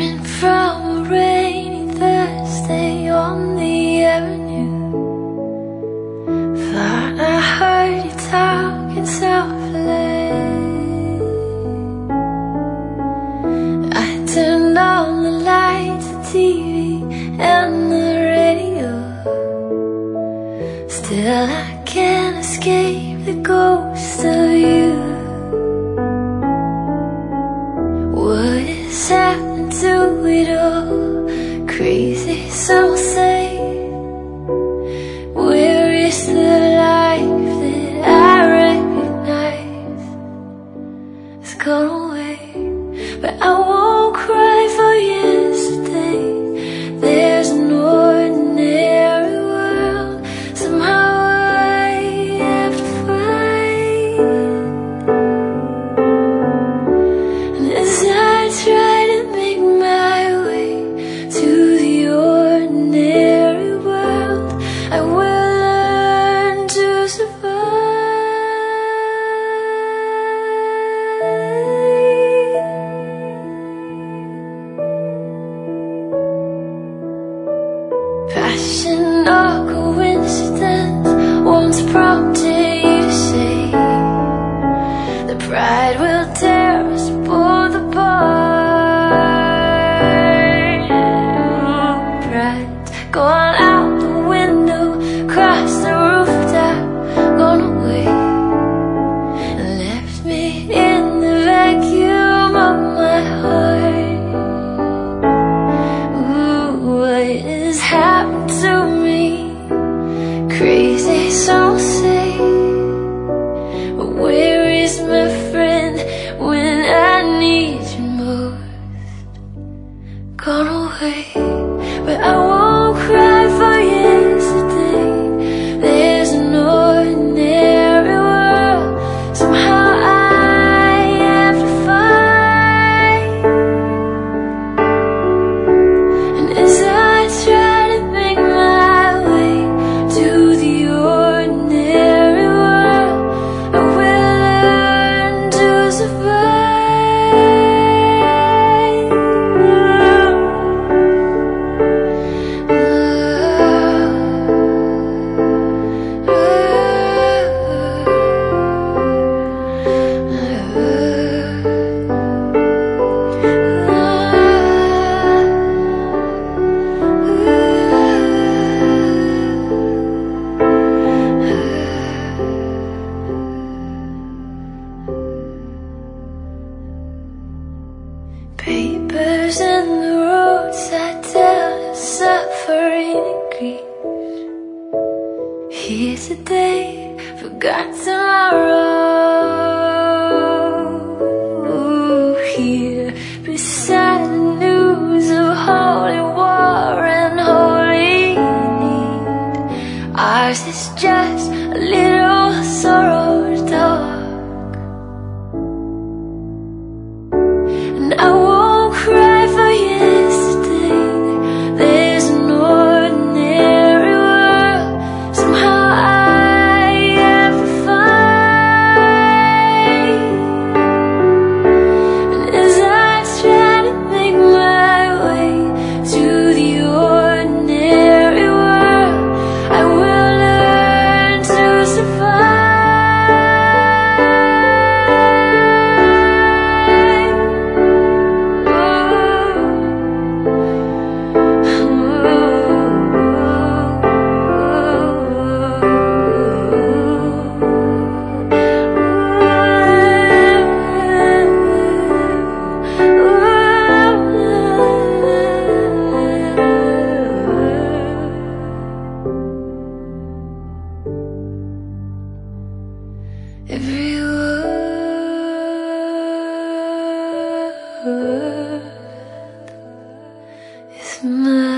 Coming from a rainy Thursday on the avenue, thought I heard you talking softly. I turned on the lights, the TV and the radio. Still I can't escape the ghost of you. What is happening to it all? Crazy, some say. Where is the life that I recognize? It's gone away, but I won't cry for yesterday. There's an ordinary world somehow I have to find. And as I try to make my way to the ordinary world, I will learn to Passion or coincidence once prompted you to say that pride will tear us both apart. Pride's gone out the window, across the rooftop, gone away, and left me in the vacuum of my heart. What is happening to me? Crazy, some say. But where is my friend when I need you most? Gone away, but I won't cry for yesterday. There's an ordinary world somehow I have to find. And as I try to make my way to the ordinary world, I will learn to Papers and the roadside tell of suffering and grief. Here today, forgot tomorrow. Here beside the news of holy war and holy need, ours is just a little sorrow to talk. And I won't cry for yesterday. There's an ordinary world somehow I have to find. And as I try to make my way to the ordinary world, I will learn to survive. Every word is mine.